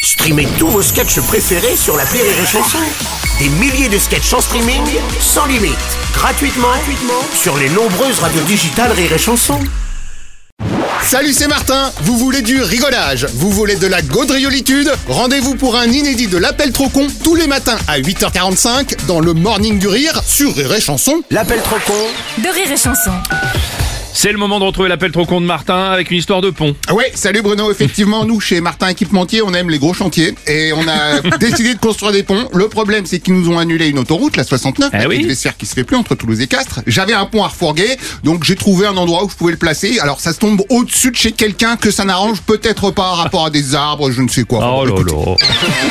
Streamez tous vos sketchs préférés sur l'appli Rire et Chanson. Des milliers de sketchs en streaming, sans limite, gratuitement sur les nombreuses radios digitales Rire et Chanson. Salut, c'est Martin. Vous voulez du rigolage? Vous voulez de la gaudriolitude? Rendez-vous pour un inédit de l'Appel trop con tous les matins à 8h45 dans le Morning du Rire sur Rire et Chanson. L'appel trop con de Rire et Chanson. C'est le moment de retrouver l'appel trop con de Martin avec une histoire de pont. Ouais, salut Bruno. Effectivement, nous, chez Martin Équipementier, on aime les gros chantiers et on a décidé de construire des ponts. Le problème, c'est qu'ils nous ont annulé une autoroute, la 69, Ah oui qui se fait plus entre Toulouse et Castres. J'avais un pont à refourguer, donc j'ai trouvé un endroit où je pouvais le placer. Alors, ça se tombe au-dessus de chez quelqu'un que ça n'arrange peut-être pas par rapport à des arbres, je ne sais quoi. Oh là Écoutez. là.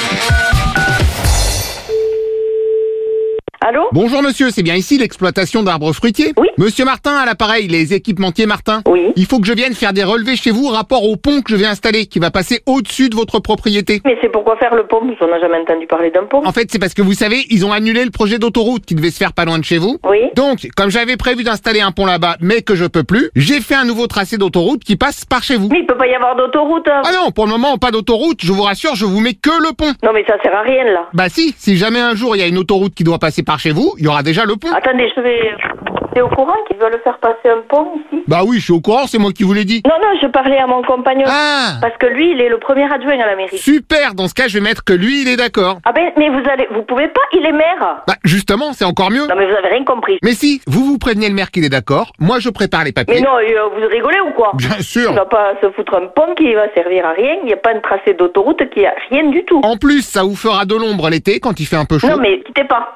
Allô? Bonjour monsieur, c'est bien ici l'exploitation d'arbres fruitiers? Oui. Monsieur Martin à l'appareil, les équipementiers Martin. Oui. Il faut que je vienne faire des relevés chez vous rapport au pont que je vais installer, qui va passer au-dessus de votre propriété. Mais c'est pourquoi faire le pont? Parce qu'on n'a jamais entendu parler d'un pont. En fait, c'est parce que vous savez, ils ont annulé le projet d'autoroute qui devait se faire pas loin de chez vous. Oui. Donc, comme j'avais prévu d'installer un pont là-bas, mais que je peux plus, j'ai fait un nouveau tracé d'autoroute qui passe par chez vous. Mais il peut pas y avoir d'autoroute. Hein. Ah non, pour le moment, pas d'autoroute, je vous rassure, je vous mets que le pont. Non mais ça sert à rien là. Bah si jamais un jour il y a une autoroute qui doit passer par chez vous, il y aura déjà le pont. Attendez, je vais... T'es au courant qu'ils veulent faire passer un pont ici? Bah oui, je suis au courant, c'est moi qui vous l'ai dit. Non, je parlais à mon compagnon. Ah, Parce que lui, il est le premier adjoint à la mairie. super, dans ce cas, je vais mettre que lui, il est d'accord. Ah ben, mais vous pouvez pas, il est maire. Bah justement, c'est encore mieux. Non mais vous avez rien compris. Mais si, vous prévenez le maire qu'il est d'accord, moi je prépare les papiers. Mais non, vous rigolez ou quoi? Bien sûr. On va pas se foutre un pont qui va servir à rien, il n'y a pas de tracé d'autoroute qui a rien du tout. En plus, ça vous fera de l'ombre l'été quand il fait un peu chaud. Non mais quittez pas.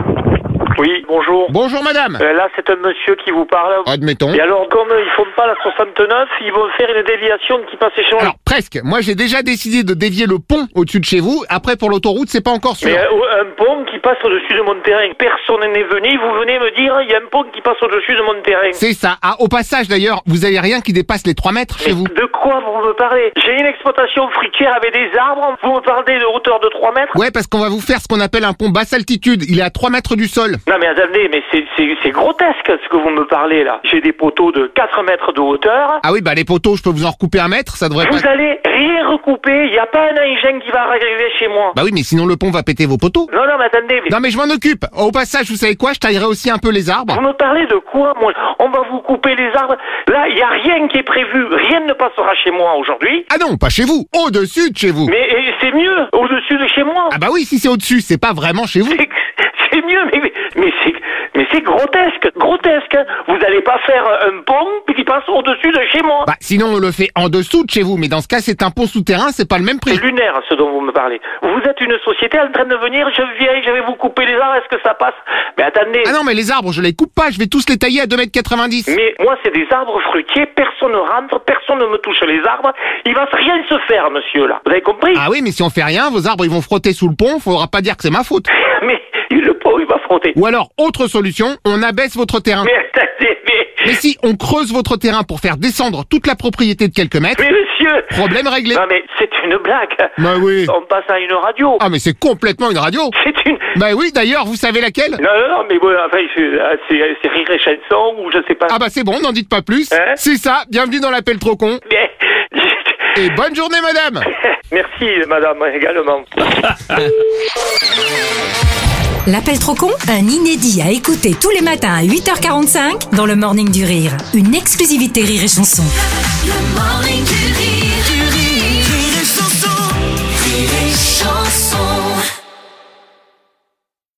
Oui, bonjour. Bonjour madame. Là, c'est un monsieur qui vous parle. Admettons. Et alors, comme ils font pas la 69, ils vont faire une déviation qui passe chez moi. Alors presque, moi j'ai déjà décidé de dévier le pont au-dessus de chez vous, après pour l'autoroute c'est pas encore sûr. Mais un pont qui passe au-dessus de mon terrain. Personne n'est venu, vous venez me dire, il y a un pont qui passe au-dessus de mon terrain. C'est ça. Ah, au passage d'ailleurs, vous avez rien qui dépasse les 3 mètres chez Mais vous? de quoi vous me parlez? J'ai une exploitation fruitière avec des arbres, vous me parlez de hauteur de 3 mètres? Ouais, parce qu'on va vous faire ce qu'on appelle un pont basse altitude, il est à 3 mètres du sol. Non mais attendez, mais c'est grotesque ce que vous me parlez là. J'ai des poteaux de 4 mètres de hauteur. Ah oui, bah les poteaux, je peux vous en recouper 1 mètre, ça devrait Vous pas... allez rien recouper, il n'y a pas un engin qui va arriver chez moi. Bah oui, mais sinon le pont va péter vos poteaux. Non, mais attendez, mais... Non mais je m'en occupe. Au passage, vous savez quoi, je taillerai aussi un peu les arbres. Vous me parlez de quoi, moi? On va vous couper les arbres. Là, il n'y a rien qui est prévu. Rien ne passera chez moi aujourd'hui. Ah non, pas chez vous, au-dessus de chez vous. Mais c'est mieux, au-dessus de chez moi. Ah bah oui, si c'est au-dessus, c'est pas vraiment chez vous. C'est mieux, mais c'est grotesque. Vous n'allez pas faire un pont qui passe au-dessus de chez moi. Bah sinon on le fait en dessous de chez vous, mais dans ce cas c'est un pont souterrain, c'est pas le même prix. C'est lunaire ce dont vous me parlez. Vous êtes une société en train de venir, je vais vous couper les arbres, est-ce que ça passe? Mais attendez. Ah non mais les arbres je les coupe pas, je vais tous les tailler à 2,90 m. Mais moi c'est des arbres fruitiers, personne ne rentre, personne ne me touche les arbres, il va rien se faire monsieur là. Vous avez compris? Ah oui mais si on fait rien, vos arbres ils vont frotter sous le pont, faudra pas dire que c'est ma faute. Mais le pont il va frotter. Ou alors, autre solution, on abaisse votre terrain. Mais attendez, Mais si on creuse votre terrain pour faire descendre toute la propriété de quelques mètres, mais monsieur. problème réglé. Non mais c'est une blague. Bah oui. On passe à une radio. Ah mais c'est complètement une radio. C'est une... Bah oui, d'ailleurs, vous savez laquelle? Non, mais bon, enfin, c'est Rire et Chanson ou je sais pas. Ah bah c'est bon, n'en dites pas plus. Hein? C'est ça, bienvenue dans l'appel trop con. Mais... Et bonne journée madame. Merci madame, également. L'appel trop con, un inédit à écouter tous les matins à 8h45 dans le Morning du Rire. Une exclusivité Rire et Chanson. Le Morning du